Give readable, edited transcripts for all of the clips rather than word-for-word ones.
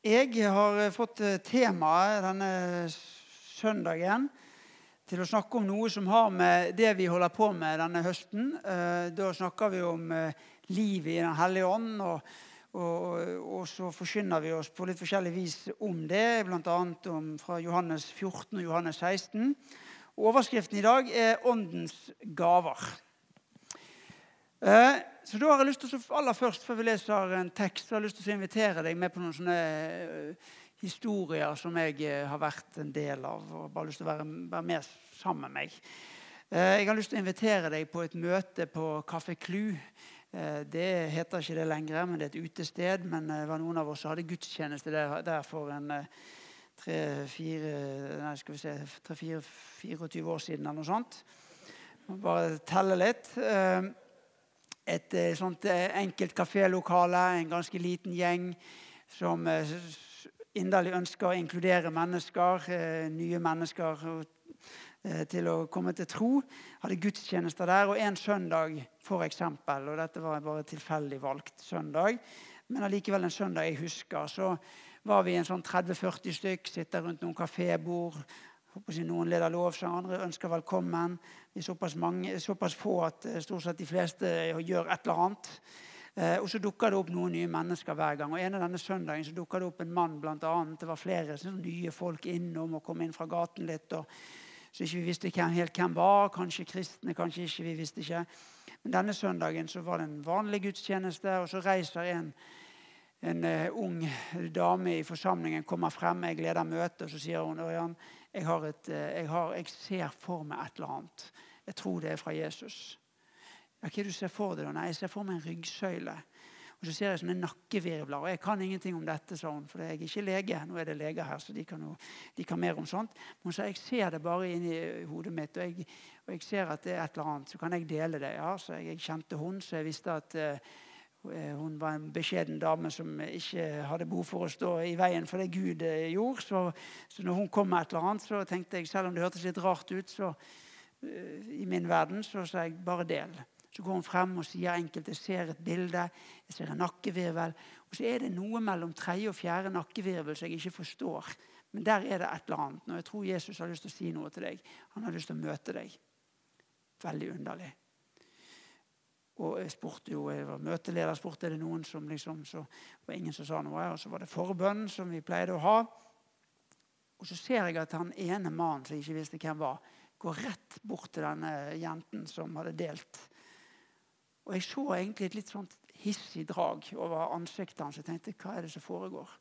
Jeg har fått temaet denne søndagen til å snakke om noe som har med det vi holder på med denne høsten. Da snakker vi om livet i Den hellige ånd, og så forkynner vi oss på litt forskjellig vis om det, blant annet fra Johannes 14 og Johannes 16. Overskriften i dag er «Åndens gaver». Så da har jeg lyst til å aller først, før vi leser en tekst, så har jeg lyst til å invitere deg med på noen sånne historier som jeg har vært en del av, og bare lyst til å være med sammen med meg. Jeg har lyst til å invitere deg på et møte på Café Clou. Det heter ikke det lenger, men det er et utested, men det var noen av oss som hadde gudstjeneste der for en 3-24 år siden eller noe sånt. Bare telle litt. Et sånt enkelt kafélokale, en ganske liten gjeng som inderlig ønsker å inkludere mennesker, nye mennesker til å komme til tro. Hadde gudstjenester der, og en søndag for eksempel, og dette var bare tilfeldig valgt søndag, men allikevel en søndag jeg husker, så var vi en sånn 30-40 stykk, sitter rundt noen kafébord. Noen leder lovsang, andre ønsker velkommen. Vi er såpass få at stort sett de fleste gjør et eller annet. Og så dukker det opp noen nye mennesker hver gang. Og en av denne søndagen så dukker det opp en mann blant annet. Det var flere nye folk innom og kom inn fra gaten litt. Så ikke vi visste helt hvem var. Kanskje kristne, kanskje ikke, vi visste ikke. Men denne søndagen så var det en vanlig gudstjeneste, og så reiser en ung dame i forsamlingen, kommer frem, jeg leder møte, og så sier hun, Ørjan, jeg ser for meg et eller annet. Jeg tror det er fra Jesus. Ja, hva er det du ser for deg da? Nei, jeg ser for meg en ryggsøyle. Og så ser jeg sånne nakkevirvler, og jeg kan ingenting om dette, sa hun, for jeg er ikke lege. Nå er det leger her, så de kan mer om sånt. Men hun sa, jeg ser det bare inn i hodet mitt, og jeg ser at det er et eller annet, så kan jeg dele det. Ja, så jeg kjente hun, så jeg visste at hun var en beskjeden dame som ikke hadde behov for å stå i veien for det Gud gjorde. Så når hun kom med et eller annet, så tenkte jeg, selv om det hørtes litt rart ut, så i min verden, så sa jeg bare del. Så går hun frem og sier enkelt, jeg ser et bilde, jeg ser en nakkevirvel, og så er det noe mellom 3. og 4. nakkevirvel som jeg ikke forstår. Men der er det et eller annet. Når jeg tror Jesus har lyst til å si noe til deg, han har lyst til å møte deg. Veldig underlig. Og jeg spurte jo, jeg var møteleder, spurte det noen som liksom, så var ingen som sa noe, og så var det forbønn som vi pleide å ha. Og så ser jeg at han ene mannen som jeg ikke visste hvem var, går rett bort til denne jenten som hadde delt. Og jeg så egentlig et litt sånt hissig drag over ansiktet hans, og jeg tenkte, hva er det som foregår?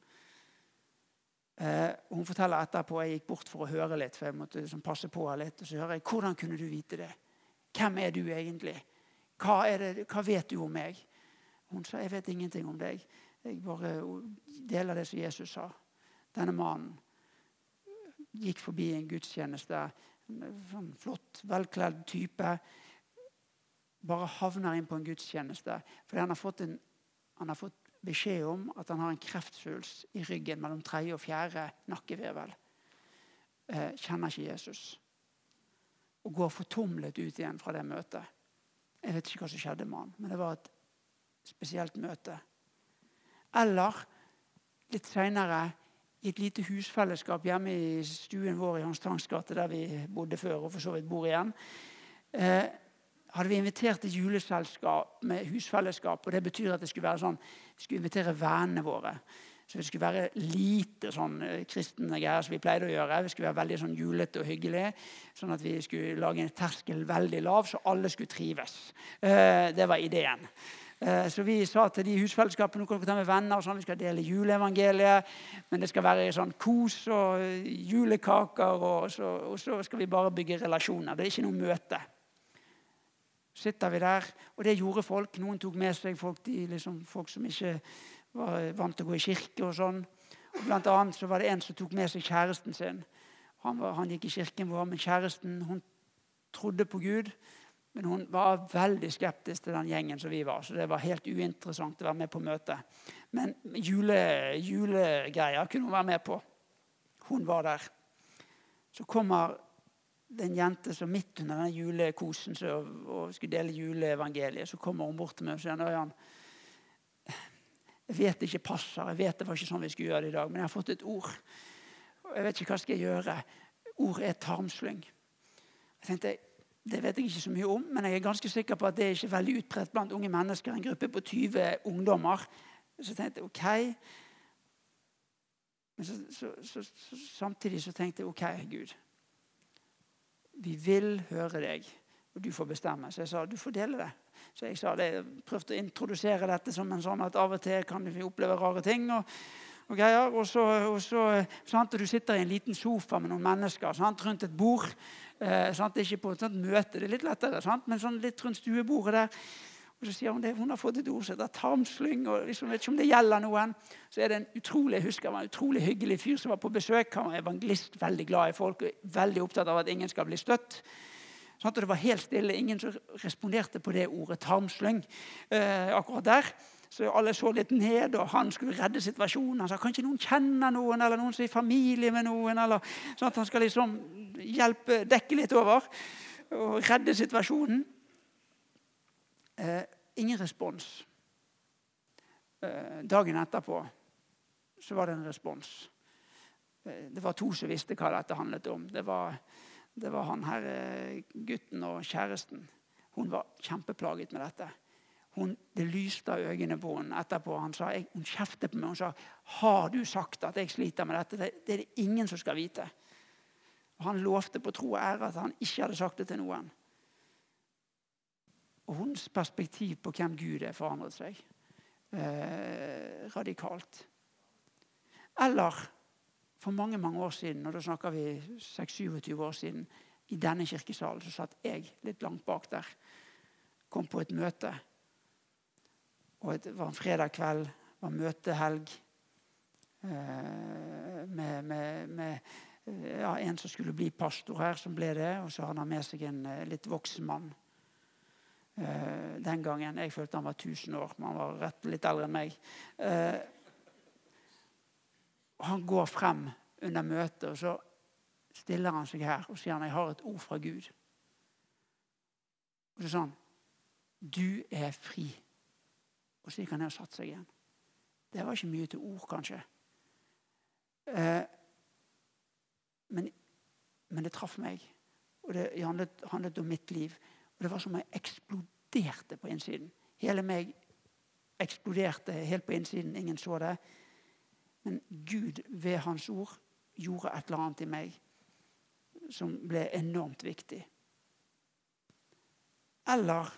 Hun forteller etterpå, jeg gikk bort for å høre litt, for jeg måtte liksom passe på litt, og så hører jeg, hvordan kunne du vite det? Hvem er du egentlig? Hva vet du om meg? Hun sa, jeg vet ingenting om deg. Jeg bare deler det som Jesus sa. Denne mannen gikk forbi en gudstjeneste, en flott, velkledd type, bare havner inn på en gudstjeneste, fordi han har fått beskjed om at han har en kreftsvulst i ryggen mellom 3. og 4. nakkevirvel. Kjenner ikke Jesus. Og går fortumlet ut igjen fra det møtet. Jeg vet ikke hva som skjedde med han, men det var et spesielt møte. Eller, litt senere, i et lite husfellesskap hjemme i stuen vår i Hans Tangs gate, der vi bodde før, og for så vidt bor igjen, hadde vi invitert et juleselskap med husfellesskap, og det betyr at det skulle være sånn, vi skulle invitere vennene våre. Så det skulle være lite sånn kristne greier som vi pleide å gjøre. Vi skulle være veldig sånn julete og hyggelig, sånn at vi skulle lage en terskel veldig lav, så alle skulle trives. Det var ideen. Så vi sa til de husfellesskapene, nå kan dere ta med venner, og sånn, vi skal dele juleevangeliet, men det skal være sånn kos og julekaker, og så skal vi bare bygge relasjoner. Det er ikke noe møte. Sitter vi der, og det gjorde folk. Noen tok med seg folk som ikke var vant til å gå i kirke og sånn. Og blant annet så var det en som tok med seg kjæresten sin. Han gikk i kirken vår, men kjæresten, hun trodde på Gud, men hun var veldig skeptisk til den gjengen som vi var, så det var helt uinteressant å være med på møtet. Men julegreier kunne hun være med på. Hun var der. Så kommer den jente som midt under denne julekosen og skulle dele juleevangeliet, så kommer hun bort til meg og sier, Ørjan, Jeg vet ikke passer, jeg vet det var ikke sånn vi skulle gjøre det i dag, men jeg har fått et ord. Og jeg vet ikke hva skal jeg gjøre. Ord er tarmslyng. Jeg tenkte, det vet jeg ikke så mye om, men jeg er ganske sikker på at det er ikke veldig utbredt blant unge mennesker, en gruppe på 20 ungdommer. Så tenkte jeg, ok. Men samtidig så tenkte jeg, ok, Gud, vi vil høre deg, og du får bestemme. Så jeg sa, du får dele det. Så jeg sa det, jeg prøvde å introdusere dette som en sånn at av og til kan vi oppleve rare ting, og greier. Og så du sitter i en liten sofa med noen mennesker, sant, rundt et bord, ikke på et sånt møte, det er litt lettere, sant, men sånn litt rundt stuebordet der. Og så sier hun det, hun har fått et ord som heter tarmslyng, og liksom, vet ikke om det gjelder noen. Så er det jeg husker det var en utrolig hyggelig fyr som var på besøk. Han var evangelist, veldig glad i folk, og veldig opptatt av at ingen skal bli støtt. Sånn at det var helt stille, ingen som responderte på det ordet tarmslyng akkurat der. Så alle så litt ned, og han skulle redde situasjonen. Han sa, kan ikke noen kjenne noen, eller noen som er i familie med noen, eller sånn at han skal liksom dekke litt over, og redde situasjonen. Ingen respons. Dagen etterpå så var det en respons. Det var 2 som visste hva dette handlet om. Det var han her, gutten og kjæresten. Hun var kjempeplaget med dette. Det lyste av øynene på henne etterpå. Hun kjeftet på meg. Hun sa, har du sagt at jeg sliter med dette? Det er det ingen som skal vite. Og han lovte på tro og ære at han ikke hadde sagt det til noen. Og hennes perspektiv på hvem Gud er forandret seg. Radikalt. Eller for mange, mange år siden, og da snakker vi 26-27 år siden, i denne kirkesalen så satt jeg litt langt bak der. Kom på et møte. Og det var en fredag kveld, var møtehelg med en som skulle bli pastor her, som ble det, og så hadde han med seg en litt voksen mann. Den gangen, jeg følte han var 1000 år, men han var litt eldre enn meg. Han går frem under møtet, og så stiller han seg her, og sier han, jeg har et ord fra Gud. Og så sa han, du er fri. Og så gikk han ned og satt seg igjen. Det var ikke mye til ord, kanskje. Men det traff meg, og det handlet om mitt liv. Og det var som jeg eksploderte på innsiden. Hele meg eksploderte helt på innsiden. Ingen så det. Men Gud ved hans ord gjorde et eller annet i meg som ble enormt viktig. Eller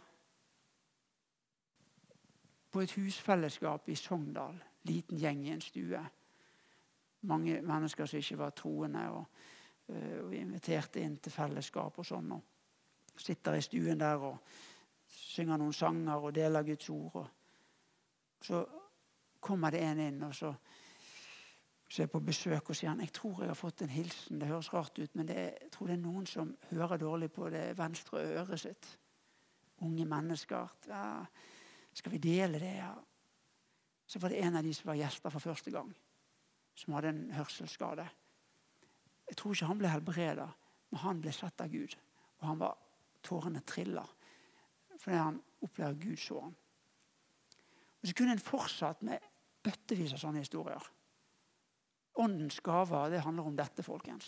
på et husfellesskap i Sogndal. Liten gjeng i en stue. Mange mennesker som ikke var troende og inviterte inn til fellesskap og sånn. Og sitter i stuen der og synger noen sanger og deler Guds ord. Og så kommer det en inn, og så er på besøk og sier han, jeg tror jeg har fått en hilsen. Det høres rart ut, men jeg tror det er noen som hører dårlig på det venstre øret sitt. Unge mennesker. Ja, skal vi dele det? Ja. Så var det en av de som var gjester for første gang, som hadde en hørselsskade. Jeg tror ikke han ble helbredet, men han ble sett av Gud. Og tårene triller, fordi han opplever Gud så han. Og så kunne en fortsatt med bøttevis av sånne historier. Åndens gaver, det handler om dette, folkens.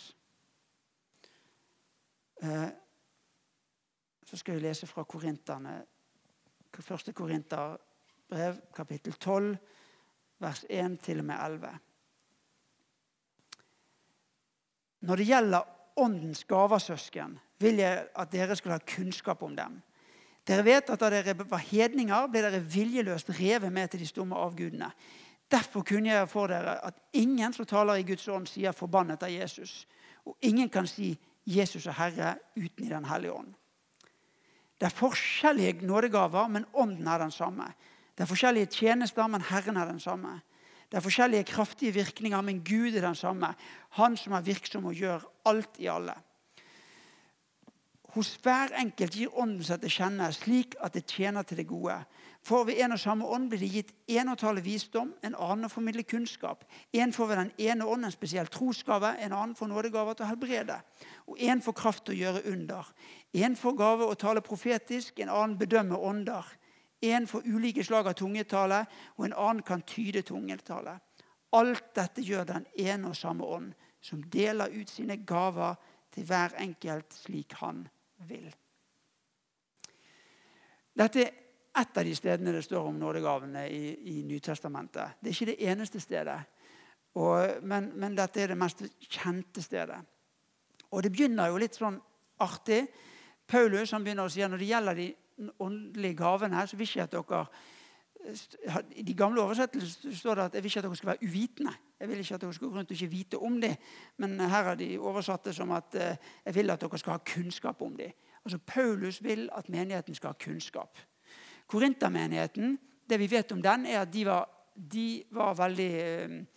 Så skal jeg lese fra Korinterne. 1. Korinterbrev, kapittel 12, vers 1 til og med 11. Når det gjelder åndens gaver, søsken, vil jeg at dere skal ha kunnskap om dem. Dere vet at da dere var hedninger, ble dere viljeløst revet med til de stumme avgudene. Derfor kunne jeg for dere at ingen som taler i Guds ånd sier forbannet av Jesus. Og ingen kan si Jesus er Herre uten i den hellige ånd. Det er forskjellige nådegaver, men ånden er den samme. Det er forskjellige tjenester, men Herren er den samme. Det er forskjellige kraftige virkninger, men Gud er den samme. Han som er virksom og gjør alt i alle. Hos hver enkelt gir ånden seg til kjenne, slik at det tjener til det gode. For ved en og samme ånd blir det gitt en å tale visdom, en annen å formidle kunnskap. En får ved den ene ånd en spesiell trosgave, en annen får nådegave til å helbrede. Og en får kraft til å gjøre under. En får gave å tale profetisk, en annen bedømme ånder. En får ulike slag av tungetale, og en annen kan tyde tungetale. Alt dette gjør den ene og samme ånd, som deler ut sine gaver til hver enkelt slik han vil. Dette er et av de stedene det står om nådegavene i Nytestamentet. Det er ikke det eneste stedet, men dette er det mest kjente stedet. Og det begynner jo litt sånn artig. Paulus han begynner å si at når det gjelder de åndelige gavene, så vil ikke at dere, i de gamle oversettelsene står det at jeg vil ikke at dere skal være uvitende. Jeg vil ikke at dere skal gå rundt og ikke vite om det, men her har de oversatt det som at jeg vil at dere skal ha kunnskap om det. Altså Paulus vil at menigheten skal ha kunnskap. Korintermenigheten, det vi vet om den, er at de var veldig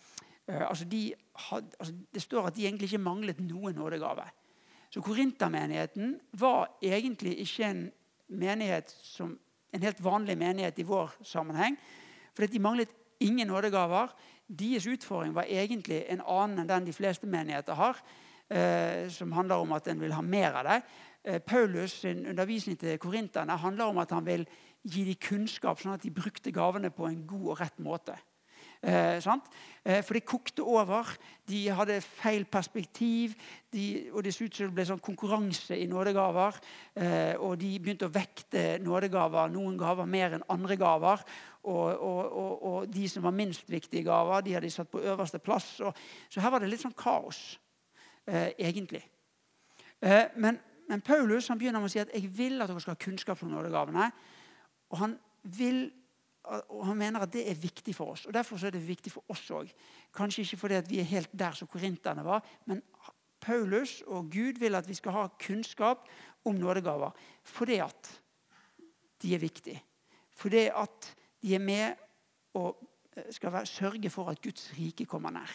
det står at de egentlig ikke manglet noen nådegave. Så Korintermenigheten var egentlig ikke en menighet som en helt vanlig menighet i vår sammenheng, fordi de manglet ingen nådegaver. Deres utfordring var egentlig en annen enn den de fleste menigheter har, som handler om at en vil ha mer av det. Paulus sin undervisning til korinterne handler om at han vil gi dem kunnskap, sånn at de brukte gavene på en god og rett måte. For det kokte over, de hadde feil perspektiv, og det ble sånn konkurranse i nådegaver, og de begynte å vekte nådegaver, noen gaver mer enn andre gaver, og de som var minst viktige gaver, de hadde satt på øverste plass, så her var det litt sånn kaos, egentlig. Men Paulus han begynner med å si at jeg vil at dere skal ha kunnskap om nådegavene, og han mener at det er viktig for oss, og derfor er det viktig for oss også. Kanskje ikke fordi at vi er helt der som korinterne var, men Paulus og Gud vil at vi skal ha kunnskap om nådegaver, fordi at de er viktige. Fordi at de er med og skal sørge for at Guds rike kommer nær.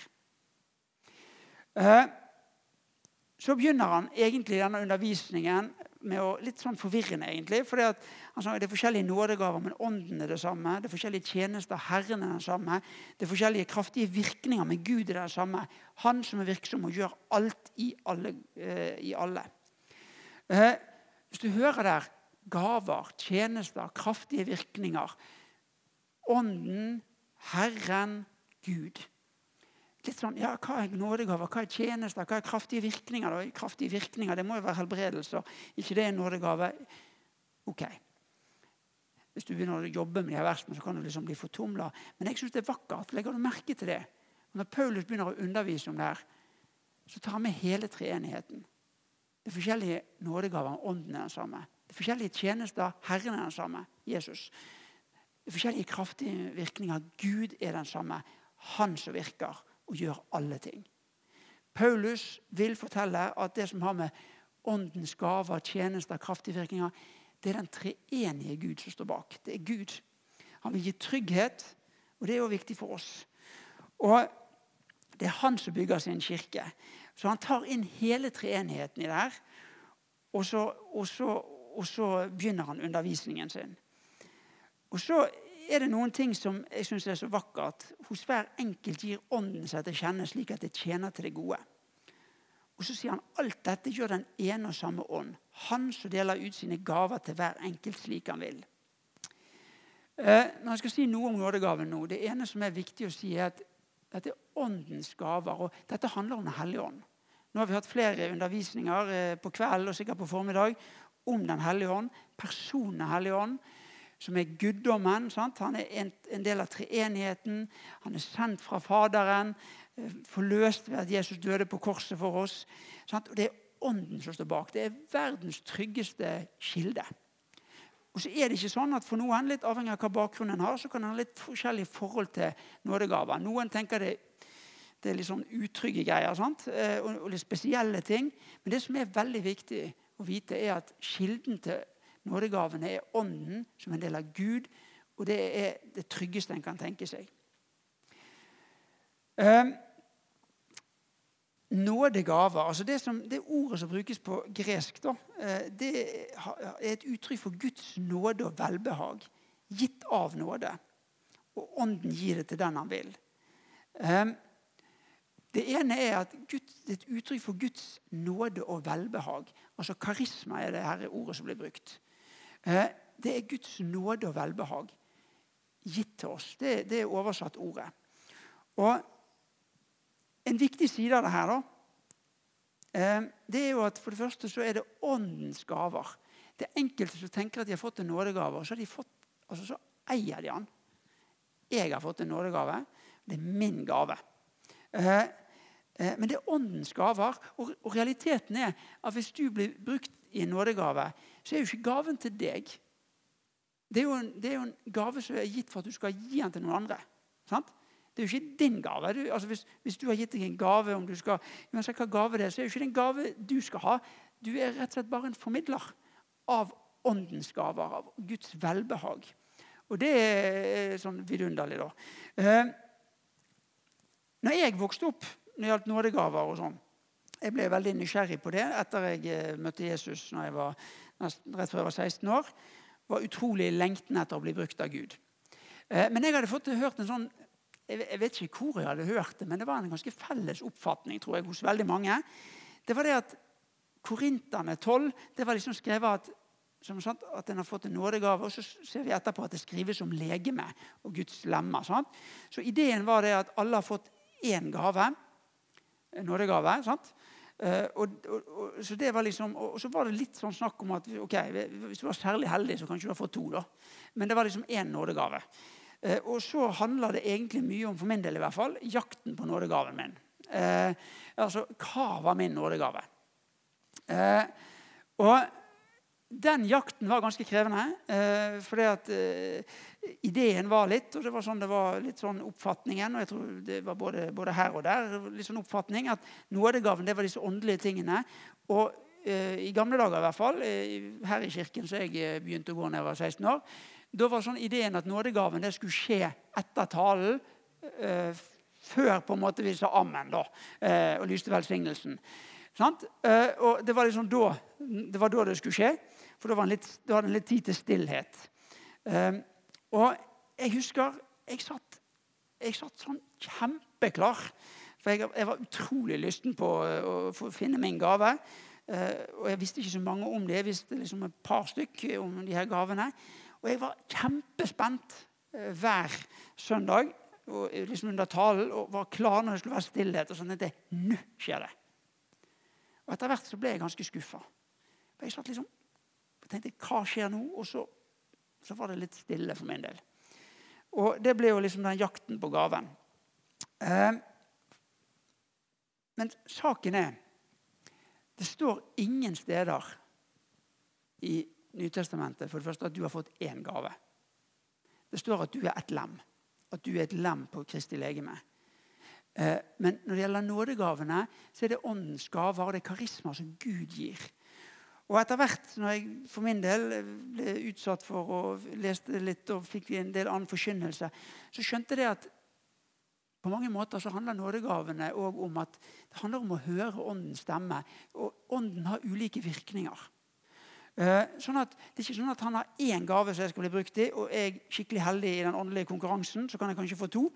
Så begynner han egentlig denne undervisningen med litt sånn forvirrende egentlig, fordi at det er forskjellige nådegaver, men ånden er det samme, det er forskjellige tjenester, Herren er den samme, det er forskjellige kraftige virkninger, men Gud er den samme. Han som er virksom og gjør alt i alle. Hvis du hører der, gaver, tjenester, kraftige virkninger, ånden, Herren, Gud. Litt sånn, ja, hva er nådegaver, hva er tjenester, hva er kraftige virkninger? Da? Kraftige virkninger, det må jo være helbredelse, ikke det er en nådegave. Ok. Hvis du begynner å jobbe med de her versene, så kan du liksom bli fortumlet. Men jeg synes det er vakkert, legger du merke til det? Og når Paulus begynner å undervise om det her, så tar han med hele treenigheten. Det er forskjellige nådegaver, ånden er den samme. Det er forskjellige tjenester, Herren er den samme, Jesus. Det er forskjellige kraftige virkninger, Gud er den samme, han som virker og gjør alle ting. Paulus vil fortelle at det som har med åndens gaver, tjenester, kraftige virkninger, det er den treenige Gud som står bak. Det er Gud. Han vil gi trygghet, og det er jo viktig for oss. Og det er han som bygger sin kirke. Så han tar inn hele treenigheten i det her, og så begynner han undervisningen sin. Og så er det noen ting som jeg synes er så vakkert. Hos hver enkelt gir ånden seg til kjenne slik at det tjener til det gode. Og så sier han, alt dette gjør den ene og samme ånd. Han som deler ut sine gaver til hver enkelt slik han vil. Når jeg skal si noe om nådegaven nå, det ene som er viktig å si er at dette er åndens gaver, og dette handler om den hellige ånd. Nå har vi hatt flere undervisninger på kveld og sikkert på formiddag om den hellige ånd, personen den hellige ånd, som er guddommen, sant? Han er en del av treenigheten, han er sendt fra Faderen, forløst ved at Jesus døde på korset for oss, sant? Og det er ånden som står bak, det er verdens tryggeste kilde. Og så er det ikke sånn at for noen, litt avhengig av hva bakgrunnen har, så kan han ha litt forskjellig forhold til nådegaver. Noen tenker det er litt sånn utrygge greier, sant? Og litt spesielle ting, men det som er veldig viktig å vite er at kilden til nådegavene er ånden som en del av Gud, og det er det tryggeste en kan tenke seg. Nådegaver, altså det ordet som brukes på gresk, da, det er et uttrykk for Guds nåde og velbehag, gitt av nåde, og ånden gir det til den han vil. Det ene er at det er et uttrykk for Guds nåde og velbehag, altså karisma er det her ordet som blir brukt. det Guds nåde og velbehag gitt til oss. Det oversatt ordet. Og en viktig side av det her da, det jo at for det første så det åndens gaver. Det enkelte som tenker at de har fått en nådegave, så har de fått, altså så eier de han. Jeg har fått en nådegave, det min gave. Men det åndens gaver, og realiteten at hvis du blir brukt i en nådegave, så jo ikke gaven til deg. Det jo en gave som gitt for at du skal gi den til noen andre. Sant? Det jo ikke din gave. Altså hvis du har gitt deg en gave, om du skal, uansett hva gave det så jo ikke det en gave du skal ha. Du rett og slett bare en formidler av åndens gaver, av Guds velbehag. Og det sånn vidunderlig da. Når jeg vokste opp, når det gjaldt nådegaver og sånn, jeg ble veldig nysgjerrig på det etter jeg møtte Jesus når jeg var rett før jeg var 16 år, var utrolig lengten etter å bli brukt av Gud. Men jeg hadde hørt en sånn, jeg vet ikke hvor jeg hadde hørt det, men det var en ganske felles oppfatning, tror jeg, hos veldig mange. Det var det at Korinterne 12, det var liksom skrevet at, som sagt, at en har fått en nådegave, og så ser vi etterpå at det skrives om legeme og Guds lemmer. Sant? Så ideen var det at alle har fått en gave, en nådegave, sant? Så det var liksom, og så var det litt sånn snakk om at ok, hvis du var særlig heldig så kanskje du har fått 2 da, men det var liksom en nådegave. Og så handler det egentlig mye om, for min del i hvert fall, jakten på nådegaven min. Altså, hva var min nådegave? Og den jakten var ganske krevende, fordi at ideen var litt, og det var litt sånn oppfatningen, og jeg tror det var både her og der, litt sånn oppfatning, at nådegaven, det var disse åndelige tingene, og i gamle dager i hvert fall, her i kirken, så jeg begynte å gå når jeg var 16 år, da var sånn ideen at nådegaven, det skulle skje etter talen, før på en måte vi sa amen da, og lyste velsignelsen. Sant? Og det var liksom da det skulle skje, for da hadde en litt tid til stillhet. Og jeg husker, jeg satt sånn kjempeklar, for jeg var utrolig lysten på å finne min gave, og jeg visste ikke så mange om det, jeg visste liksom et par stykk om de her gavene, og jeg var kjempespent hver søndag, og liksom under talen, og var klar når det skulle være stillhet, og sånn at nå skjer det. Og etter hvert så ble jeg ganske skuffet. For jeg satt liksom, og tenkte, hva skjer nå? Og så var det litt stille for min del. Og det ble jo liksom den jakten på gaven. Men saken det står ingen steder i Nytestamentet for det første at du har fått en gave. Det står at du et lem. At du et lem på Kristi legeme. Men når det gjelder nådegavene, så det åndens gaver, og det karisma som Gud gir. Og etter hvert, når jeg for min del ble utsatt for å lese litt og fikk en del annen forkynnelse, så skjønte jeg at på mange måter så handler nådegavene også om at det handler om å høre åndens stemme, og ånden har ulike virkninger. Sånn at det ikke sånn at han har en gave som jeg skal bli brukt i, og jeg skikkelig heldig i den åndelige konkurransen, så kan jeg kanskje få 2.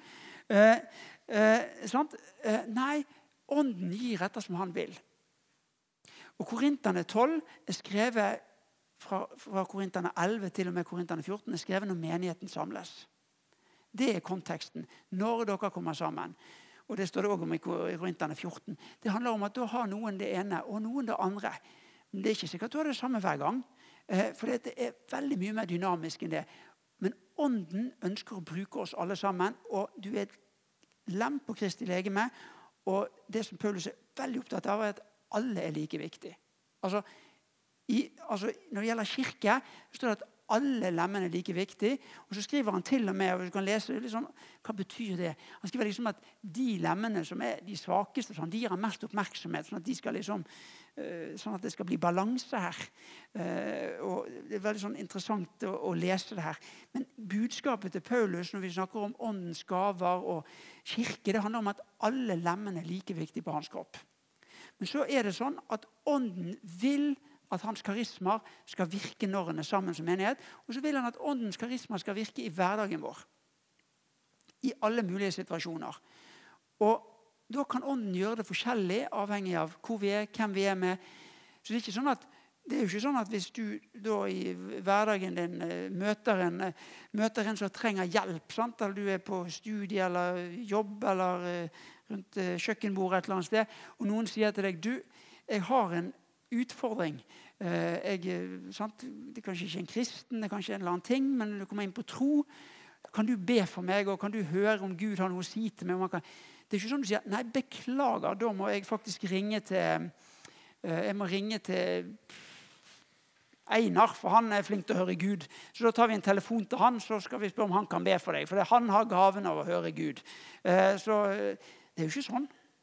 Nei, ånden gir etter som han vil. Og Korinterne 12 skrevet fra Korinterne 11 til og med Korinterne 14 skrevet når menigheten samles. Det konteksten, når dere kommer sammen. Og det står det også om i Korinterne 14. Det handler om at da har noen det ene og noen det andre. Men det ikke sikkert at du har det samme hver gang, for det veldig mye mer dynamisk enn det. Men ånden ønsker å bruke oss alle sammen, og du et lem på Kristi legeme, og det som Paulus veldig opptatt av at alle like viktig. Altså, når det gjelder kirke, så står det at alle lemmene like viktig, og så skriver han til og med, og du kan lese liksom, hva betyr det? Han skriver liksom at de lemmene som de svakeste, sånn, de gir han mest oppmerksomhet, sånn at de skal liksom, sånn at det skal bli balanse her. Og det veldig sånn interessant å lese det her. Men budskapet til Paulus, når vi snakker om åndens gaver og kirke, det handler om at alle lemmene like viktig på hans kropp. Men så det sånn at ånden vil at hans karisma skal virke når han sammen som menighet, og så vil han at åndens karisma skal virke i hverdagen vår. I alle mulige situasjoner. Og da kan ånden gjøre det forskjellig, avhengig av hvor vi hvem vi med. Så det ikke sånn at Det er jo ikke sånn at hvis du da i hverdagen din møter en som trenger hjelp, sant? Eller du er på studie eller jobb eller rundt kjøkkenbordet et eller annet sted, og noen sier til deg, du, jeg har en utfordring. Sant? Det er kanskje ikke en kristen, det er kanskje en eller annen ting, men du kommer inn på tro. Kan du be for meg, og kan du høre om Gud har noe å si til meg? Det er ikke sånn du sier, nei, beklager, da må jeg faktisk ringe til Einar, for han er flink til å høre Gud. Så da tar vi en telefon til han, så skal vi spørre om han kan be for deg. For han har gaven av å høre Gud. Så det er jo ikke sånn.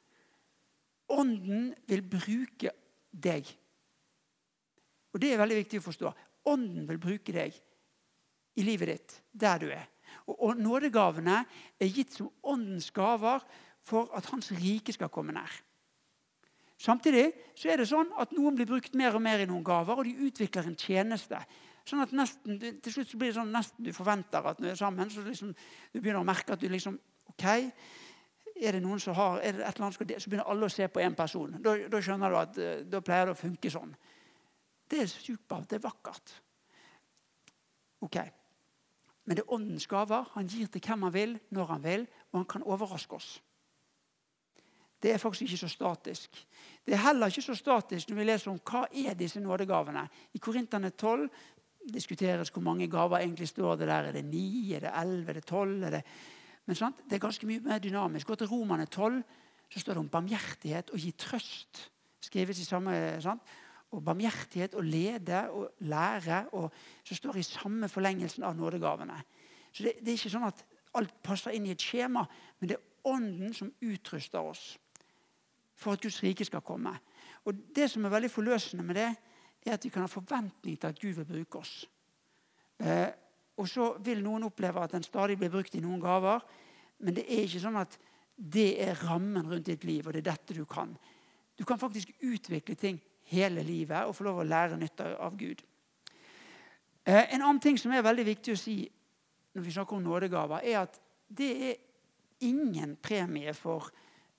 Ånden vil bruke deg. Og det er veldig viktig å forstå. Ånden vil bruke deg i livet ditt, der du er. Og nådegavene er gitt som åndens gaver for at hans rike skal komme nær. Samtidig så er det sånn at noen blir brukt mer og mer i noen gaver, og de utvikler en tjeneste. Sånn at til slutt så blir det sånn nesten du forventer at når du er sammen, så liksom, du begynner å merke at du liksom, ok, er det noen som har, er det et eller annet, så begynner alle å se på en person. Da skjønner du at da pleier det å funke sånn. Det er supert, det er vakkert. Ok, men det er åndens gaver. Han gir til hvem han vil, når han vil, og han kan overraske oss. Det er faktisk ikke så statisk. Det er heller ikke så statisk når vi leser om hva er disse nådegavene. I Korinterne 12 diskuteres hvor mange gaver egentlig står det der. Er det 9, er det 11, er det 12? Men sant? Det er ganske mye mer dynamisk. Gå til Romerne 12, så står det om barmhjertighet og gi trøst. Skrives i samme, sant? Og barmhjertighet og lede og lære, og så står det i samme forlengelsen av nådegavene. Så det er ikke sånn at alt passer inn i et skjema, men det er ånden som utruster oss for at Guds rike skal komme. Og det som er veldig forløsende med det, er at vi kan ha forventning til at Gud vil bruke oss. Og så vil noen oppleve at den stadig blir brukt i noen gaver, men det er ikke sånn at det er rammen rundt ditt liv, og det er dette du kan. Du kan faktisk utvikle ting hele livet og få lov å lære nytt av Gud. En annen ting som er veldig viktig å si når vi snakker om nådegaver, er at det er ingen premie for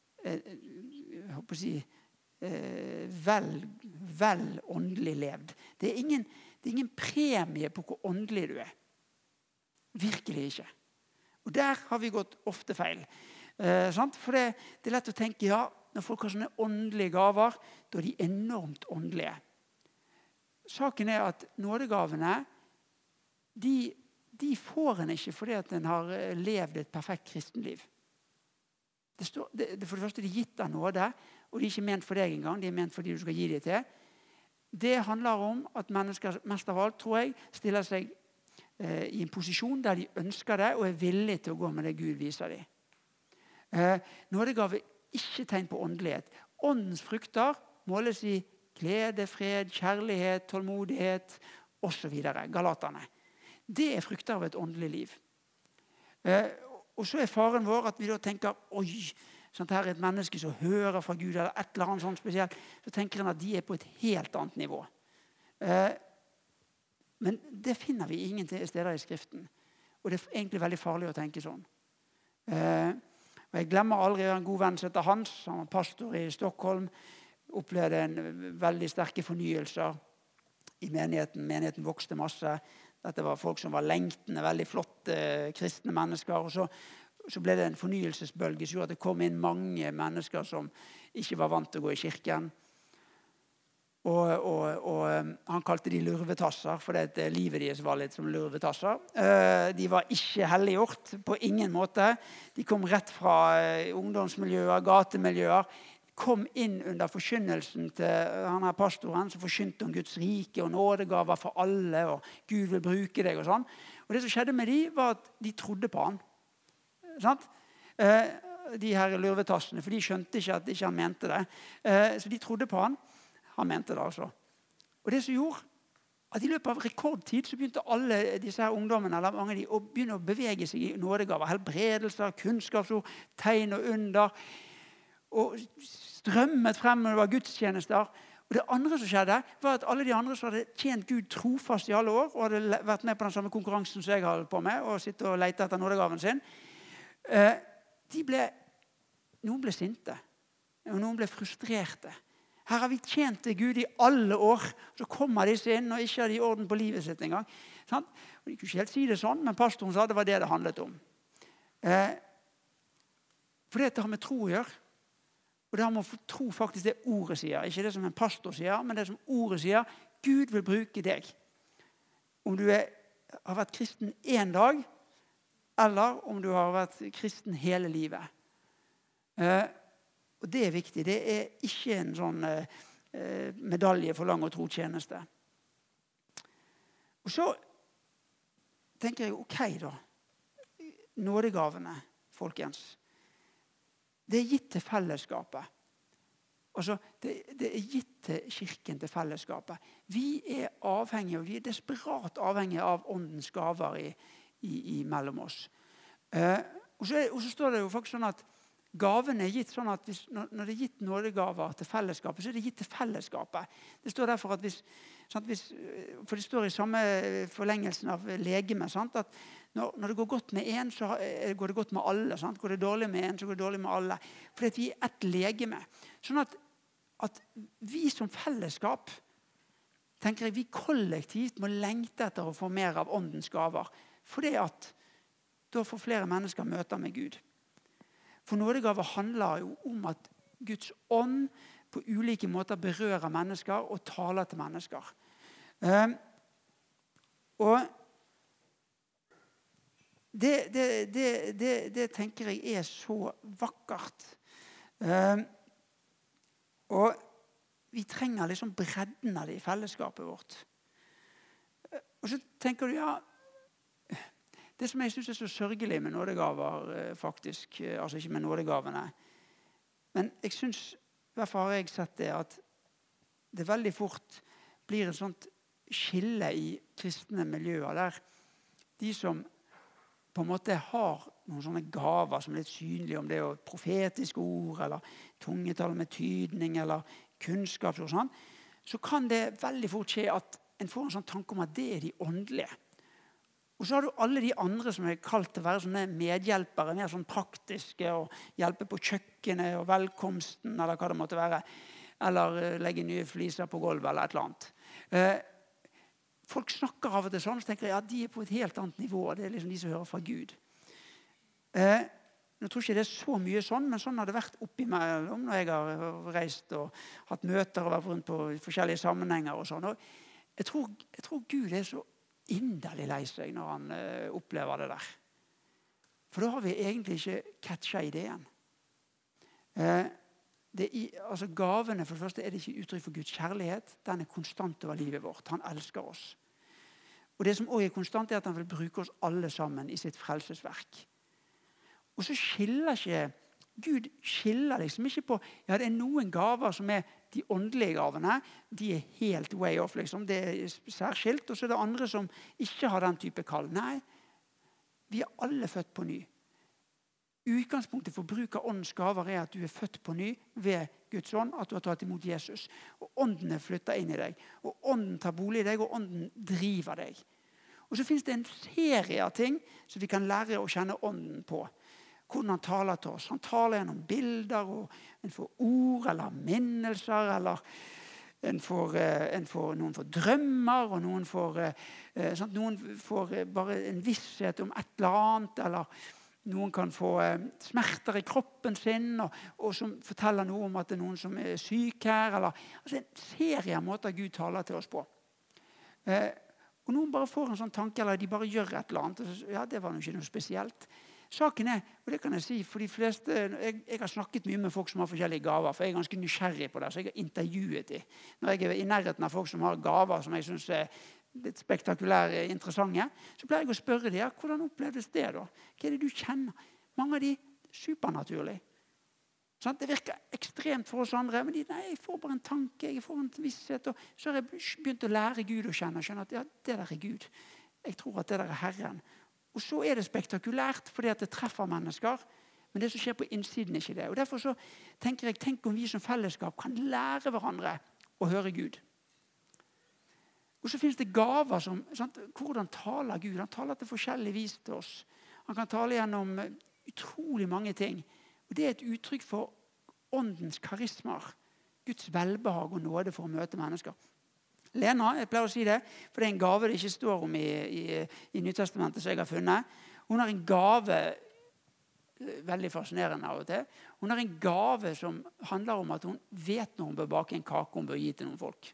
vel åndelig levd. Det er ingen premie på hvor åndelig du er. Virkelig ikke. Og der har vi gått ofte feil. For det er lett å tenke, ja, når folk har sånne åndelige gaver, da er de enormt åndelige. Saken er at nådegavene, de får en ikke fordi at en har levd et perfekt kristenliv. For det første er de gitt av nåde, og de er ikke ment for deg engang, de er ment for de du skal gi det til. Det handler om at mennesker mest av alt, tror jeg, stiller seg i en posisjon der de ønsker det, og er villige til å gå med det Gud viser dem. Nådegave er ikke tegn på åndelighet. Åndens frukter måles i glede, fred, kjærlighet, tålmodighet, og så videre. Galaterne. Det er frukter av et åndelig liv. Og så er faren vår at vi da tenker, oi, sånn her er et menneske som hører fra Gud, eller et eller annet sånt spesielt, så tenker han at de er på et helt annet nivå. Men det finner vi ingen steder i Skriften. Og det er egentlig veldig farlig å tenke sånn. Og jeg glemmer aldri en god venn som heter Hans, han var pastor i Stockholm, opplevde en veldig sterke fornyelser i menigheten. Menigheten vokste masse. Dette var folk som var lengtende, veldig flotte kristne mennesker. Og så ble det en fornyelsesbølge som gjorde at det kom inn mange mennesker som ikke var vant til å gå i kirken. Og han kalte de lurvetasser, for livet deres var litt som lurvetasser. De var ikke helliggjort på ingen måte. De kom rett fra ungdomsmiljøer, gatemiljøer. Kom inn under forkynnelsen til han her pastoren som forkynte om Guds rike og nådegaver for alle, og Gud vil bruke deg og sånn. Og det som skjedde med de var at de trodde på han. Sant? De her lurvetassene, for de skjønte ikke at ikke han mente det. Så de trodde på han. Han mente det altså. Og det som gjorde at i løpet av rekordtid så begynte alle disse her ungdommene, eller mange av de, å begynne å bevege seg i nådegaver, helbredelser, kunnskapsord, tegn og under, og strømmet frem når det var gudstjenester. Og det andre som skjedde var at alle de andre som hadde tjent Gud trofast i alle år og hadde vært med på den samme konkurransen som jeg holdt på med og sitte og lete etter nådegaven sin, noen ble sinte og noen ble frustrerte. Her har vi tjent til Gud i alle år. Så kommer disse inn, og ikke har de orden på livet sitt engang. Sant? Og de kunne ikke helt si det sånn, men pastoren sa det var det handlet om. For det har med tro å gjøre. Og det har med å tro faktisk det ordet sier. Ikke det som en pastor sier, men det som ordet sier. Gud vil bruke deg. Om du har vært kristen en dag, eller om du har vært kristen hele livet. Og det viktig. Det ikke en sånn medalje for lang og tro tjeneste. Og så tenker jeg, ok da. Nådegavene, folkens. Det gitt til fellesskapet. Altså, det gitt til kirken, til fellesskapet. Vi avhengige, og vi desperat avhengige av åndens gaver mellom oss. Og så står det jo faktisk sånn at gaven gitt sånn at når det gitt nådegaver til fellesskapet, så det gitt til fellesskapet. Det står derfor at for det står i samme forlengelsen av legeme, sant? At når det går godt med en, så går det godt med alle. Sant? Går det dårlig med en, så går det dårlig med alle. Fordi at vi et legeme. Sånn at vi som fellesskap, tenker jeg, vi kollektivt må lengte etter å få mer av åndens gaver. Fordi at da får flere mennesker møter med Gud. For nådegaver handler jo om at Guds ånd på ulike måter berører mennesker og taler til mennesker. Og det tenker jeg så vakkert. Og vi trenger liksom bredden av det i fellesskapet vårt. Og så tenker du, ja, det som jeg synes så sørgelig med nådegaver, faktisk, altså ikke med nådegavene, men jeg synes, i hvert fall har jeg sett det, at det veldig fort blir et sånt skille i kristne miljøer, der de som på en måte har noen sånne gaver som litt synlige, om det profetiske ord, eller tungetall med tydning, eller kunnskap og sånn, så kan det veldig fort skje at en får en sånn tanke om at det de åndelige. Og så har du alle de andre som kalt til å være sånne medhjelpere, mer sånn praktiske, og hjelpe på kjøkkenet og velkomsten, eller hva det måtte være. Eller legge nye fliser på gulvet, eller et eller annet. Folk snakker av og til sånn, så tenker jeg, ja, de på et helt annet nivå. Det liksom de som hører fra Gud. Nå tror ikke det så mye sånn, men sånn har det vært oppimellom når jeg har reist og hatt møter og vært rundt på forskjellige sammenhenger og sånn. Og jeg tror Gud så inderlig lei seg når han opplever det der. For da har vi egentlig ikke catchet ideen. Altså gavene, for det første, det ikke uttrykk for Guds kjærlighet. Den konstant over livet vårt. Han elsker oss. Og det som også konstant, at han vil bruke oss alle sammen i sitt frelsesverk. Og så Gud skiller liksom ikke på, ja, det noen gaver som de åndelige gavene, de helt way off, liksom. Det særskilt, og så det andre som ikke har den type kall. Nei, vi alle født på ny. Utgangspunktet for bruk av åndens gaver at du født på ny ved Guds ånd, at du har tatt imot Jesus. Og ånden flyttet inn i deg, og ånden tar bolig i deg, og ånden driver deg. Og så finnes det en serie av ting som vi kan lære å kjenne ånden på. Hvordan han taler til oss. Han taler gjennom bilder, og en får ord eller minnelser, eller noen får drømmer, og noen får bare en visshet om et eller annet, eller noen kan få smerter i kroppen sin, og som forteller noe om at det noen som syk her, eller altså en serie av måter Gud taler til oss på. Og noen bare får en sånn tanke, eller de bare gjør et eller annet, ja, det var ikke noe spesielt. Saken og det kan jeg si, for de fleste, jeg har snakket mye med folk som har forskjellige gaver, for jeg ganske nysgjerrig på det, så jeg har intervjuet dem. Når jeg i nærheten av folk som har gaver som jeg synes litt spektakulære, interessante, så pleier jeg å spørre dem, ja, hvordan opplevdes det da? Hva det du kjenner? Mange av de supernaturlig. Sånn, det virker ekstremt for oss andre, men jeg får bare en tanke, jeg får en visshet, og så har jeg begynt å lære Gud å kjenne, og skjønne at ja, det der Gud. Jeg tror at det der Herren. Og så det spektakulært, fordi at det treffer mennesker, men det som skjer på innsiden ikke det. Og derfor så tenker jeg, tenk om vi som fellesskap kan lære hverandre å høre Gud. Og så finnes det gaver som, sant? Hvordan taler Gud? Han taler til forskjellig vis til oss. Han kan tale gjennom utrolig mange ting. Og det et uttrykk for åndens karismer Guds velbehag og nåde for å møte mennesker. Lena, jeg pleier å si det, for det er en gave det ikke står om i Nytestamentet som jeg har funnet. Hun har en gave, veldig fascinerende av og til. Hun har en gave som handler om at hun vet når hun bør bake en kake hun bør gi til noen folk.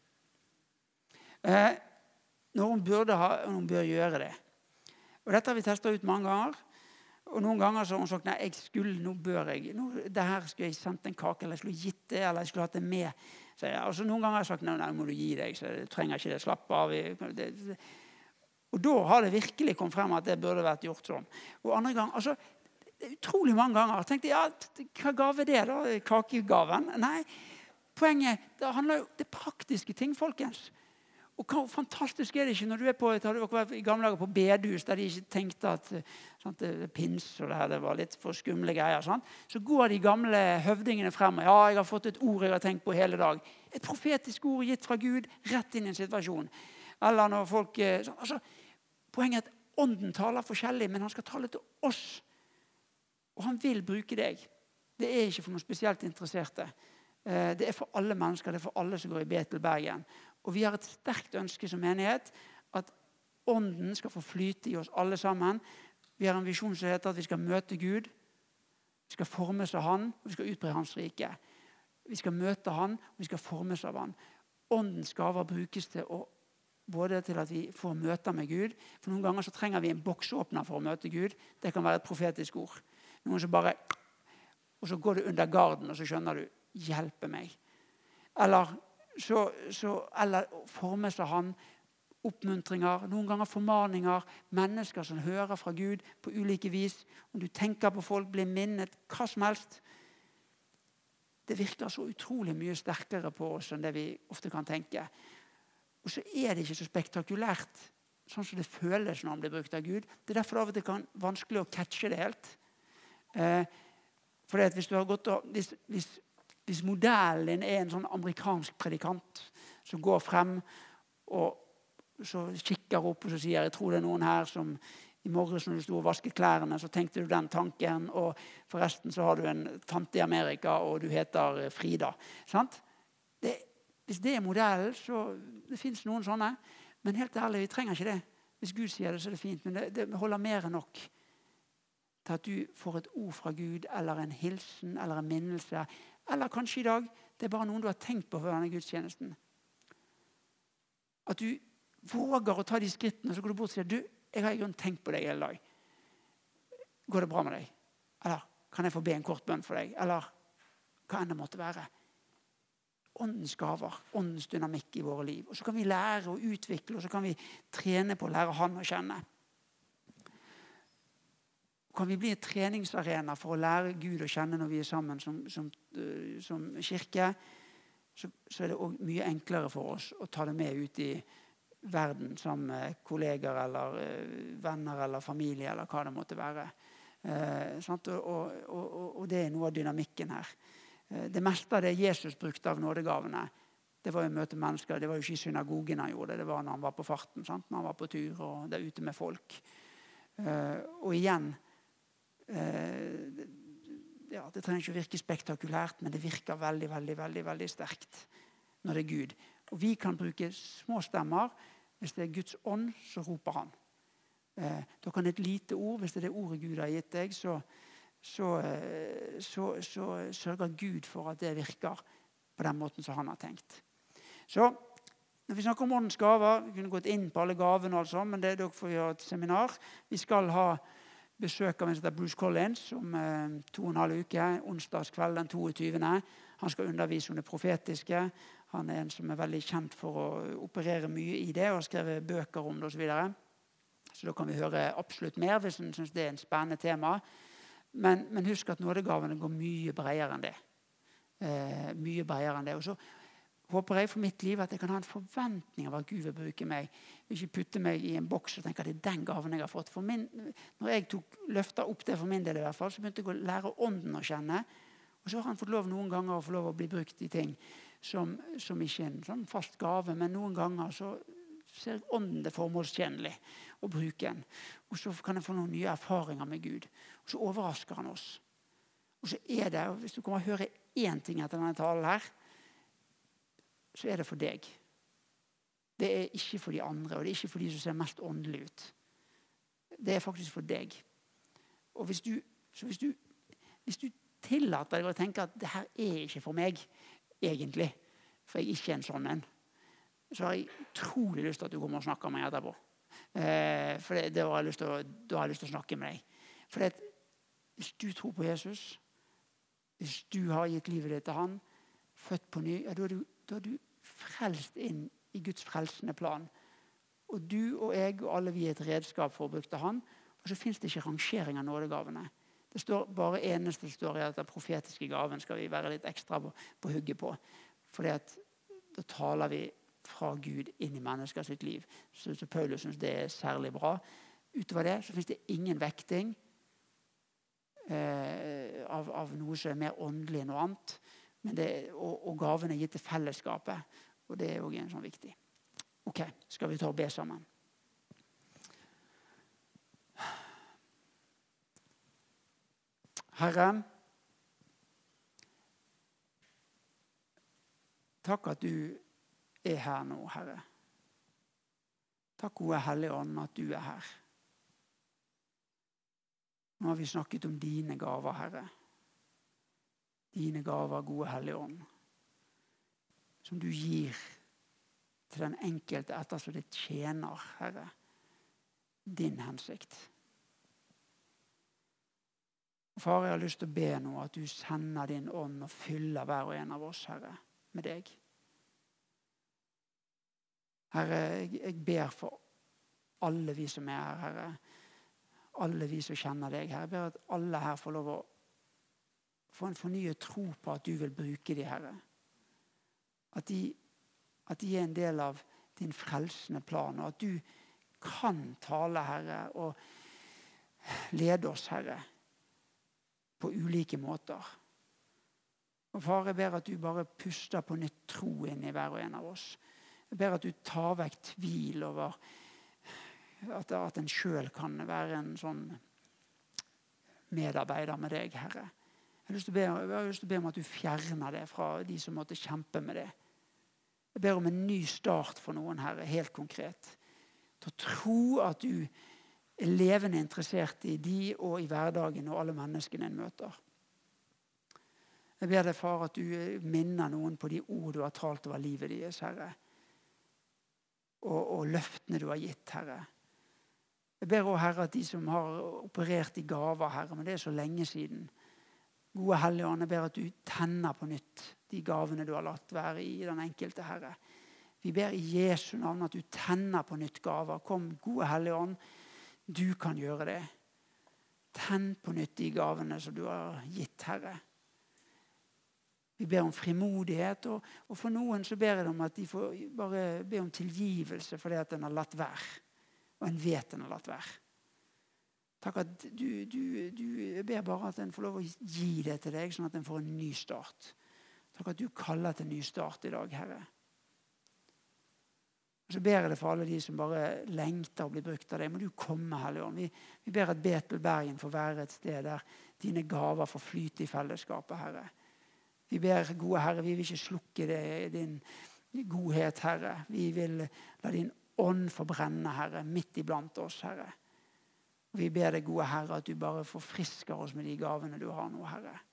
Når hun bør gjøre det. Og dette har vi testet ut mange ganger. Og noen ganger så har hun sagt, nei, det her skulle jeg sendt en kake, eller jeg skulle gitt det, eller jeg skulle hatt det med. Så altså, noen ganger har jeg sagt, nei, må du gi deg, så jeg trenger ikke det, slapp av. Og da har det virkelig kommet frem at det burde vært gjort sånn. Og andre ganger, altså, utrolig mange ganger, tenkte jeg, hva gave det da, kakegaven? Nei, poenget, det handler jo, det praktiske ting, folkens. Og hvor fantastisk er det ikke når du har vært i gamle dager på bedehus, der de ikke tenkte at pins og det var litt for skumle greier. Sant? Så går de gamle høvdingene frem og jeg har fått et ord jeg har tenkt på hele dag. Et profetisk ord gitt fra Gud rett inn i en situasjon. Eller når folk... Altså, poenget er at ånden taler forskjellig, men han skal tale til oss. Og han vil bruke deg. Det er ikke for noen spesielt interesserte. Det er for alle mennesker, det er for alle som går i Betel Bergen. Og vi har et sterkt ønske som menighet at ånden skal få flyte i oss alle sammen. Vi har en visjon som heter at vi skal møte Gud, vi skal formes av han, og vi skal utbre hans rike. Vi skal møte han, og vi skal formes av han. Åndens gaver brukes til både til at vi får møter med Gud, for noen ganger så trenger vi en boksåpner for å møte Gud. Det kan være et profetisk ord. Noen som bare, og så går du under garden, og så skjønner du, hjelpe meg. Eller formes av han, oppmuntringer, noen ganger formaninger, mennesker som hører fra Gud på ulike vis. Om du tenker på folk, blir minnet, hva som helst. Det virker så utrolig mye sterkere på oss enn det vi ofte kan tenke. Og så er det ikke så spektakulært, sånn som det føles når man blir brukt av Gud. Det er derfor det av og til kan vanskelig å catche det helt. For hvis du har gått hvis modellen din er en sånn amerikansk predikant som går frem og så kikker opp og så sier, jeg tror det er noen her som i morges når du stod og vasket klærne, så tenkte du den tanken, og forresten så har du en tante i Amerika, og du heter Frida. Sant? Hvis det er modellen, så det finnes noen sånne, men helt ærlig, vi trenger ikke det. Hvis Gud sier det, så er det fint, men det holder mer enn nok til at du får et ord fra Gud, eller en hilsen, eller en minnelse, eller kanskje i dag, det er bare noen du har tenkt på for denne gudstjenesten. At du våger å ta de skrittene, så går du bort og sier, jeg har ikke tenkt på deg hele dag. Går det bra med deg? Eller kan jeg få be en kort bønn for deg? Eller hva enn det måtte være? Åndens gaver, åndens dynamikk i våre liv. Og så kan vi lære å utvikle, og så kan vi trene på å lære han å kjenne. Kan vi bli et treningsarena for å lære Gud å kjenne når vi er sammen som kirke, så er det også mye enklere for oss å ta det med ut i verden som kolleger eller venner eller familie eller hva det måtte være. Og det er noe av dynamikken her. Det meste av det Jesus brukte av nådegavene, det var jo å møte mennesker. Det var jo ikke i synagogen han gjorde det. Det var når han var på farten, sant? Når han var på tur og der ute med folk. Og igjen, det trenger ikke å virke spektakulært, men det virker veldig, veldig, veldig, veldig sterkt når det er Gud. Og vi kan bruke små stemmer. Hvis det er Guds ånd, så roper han. Da kan et lite ord, hvis det er det ordet Gud har gitt deg, så sørger Gud for at det virker på den måten som han har tenkt. Så når vi snakker om åndens gaver, vi kunne gått inn på alle gavene og alt sånt, men det er dere får vi ha et seminar. Vi skal ha besøk av en som heter Bruce Collins om 2,5 uker, onsdagskveld den 22. Han skal undervise om det profetiske. Han er en som er veldig kjent for å operere mye i det, og har skrevet bøker om det og så videre. Så da kan vi høre absolutt mer hvis han synes det er en spennende tema. Men husk at nådegavene går mye bredere enn det. Mye bredere enn det. Og så håper jeg for mitt liv at jeg kan ha en forventning av at Gud vil bruke meg. Ikke putte meg i en boks og tenke at det er den gaven jeg har fått. Når jeg løftet opp det for min del i hvert fall, så begynte jeg å lære ånden å kjenne. Og så har han fått lov noen ganger å få lov å bli brukt i ting som ikke er en sånn fast gave, men noen ganger så ser ånden det formålstjenlig å bruke den. Og så kan jeg få noen nye erfaringer med Gud. Og så overrasker han oss. Og så er det, hvis du kommer å høre én ting etter denne talen her, så er det for deg. Det er ikke for de andre, og det er ikke for de som ser mest åndelig ut. Det er faktisk for deg. Og hvis du tillater deg å tenke at det her er ikke for meg, egentlig, for jeg er ikke en sånn en, så har jeg utrolig lyst til at du kommer og snakker med meg etterpå. For da har jeg lyst til å snakke med deg. For hvis du tror på Jesus, hvis du har gitt livet ditt til han, født på ny, da er du frelst inn i Guds frelsende plan. Og du og jeg og alle vi er et redskap for å bruke han, og så finnes det ikke rangering av nådegavene. Det står bare eneste står i at den profetiske gaven skal vi være litt ekstra på hugget på. Fordi at da taler vi fra Gud inn i mennesker sitt liv. Så Paulus synes det er særlig bra. Utover det så finnes det ingen vekting av noe som er mer åndelig enn noe annet. Men og gaven er gitt til fellesskapet. Og det er også en sånn viktig. Ok, skal vi ta og be sammen? Herre, takk at du er her nå, Herre. Takk, gode Hellige Ånd, at du er her. Nå har vi snakket om dine gaver, Herre. Dine gaver, gode Hellige Ånd, som du gir til den enkelte etter så det tjener, Herre, din hensikt. Far, jeg har lyst til å be nå at du sender din ånd og fyller hver og en av oss, Herre, med deg. Herre, jeg ber for alle vi som er her, Herre. Alle vi som kjenner deg, Herre. Jeg ber at alle her får lov å få en fornyet tro på at du vil bruke dem, Herre. At de er en del av din frelsende plan, og at du kan tale, Herre, og lede oss, Herre, på ulike måter. Og far, jeg ber at du bare puster på nytt tro inn i hver og en av oss. Jeg ber at du tar vekk tvil over at en selv kan være en sånn medarbeider med deg, Herre. Jeg har lyst til å be om at du fjerner det fra de som måtte kjempe med det. Jeg ber om en ny start for noen, Herre, helt konkret. Til å tro at du er levende interessert i de og i hverdagen og alle menneskene en møter. Jeg ber deg, far, at du minner noen på de ord du har talt over livet deres, Herre. Og løftene du har gitt, Herre. Jeg ber også, Herre, at de som har operert i gaver, Herre, men det er så lenge siden. Gode Hellige Ånd, jeg ber at du tenner på nytt de gavene du har latt være i den enkelte, Herre. Vi ber i Jesu navn at du tenner på nytt gaver. Kom, gode Hellige Ånd, du kan gjøre det. Tenn på nytt de gavene som du har gitt, Herre. Vi ber om frimodighet, og for noen så ber jeg om at de får bare be om tilgivelse for det at en har latt være, og en vet en har latt være. Takk at jeg ber bare at en får lov å gi det til deg, sånn at en får en ny start. Takk at du kaller til ny start i dag, Herre. Og så ber jeg det for alle de som bare lengter å bli brukt av deg. Må du komme, Hellige Ånd. Vi ber at Betel Bergen får være et sted der dine gaver får flyte i fellesskapet, Herre. Vi ber, gode Herre, vi vil ikke slukke din godhet, Herre. Vi vil la din ånd få brenne, Herre, midt iblant oss, Herre. Vi ber deg, gode Herre, at du bare forfrisker oss med de gavene du har nå, Herre.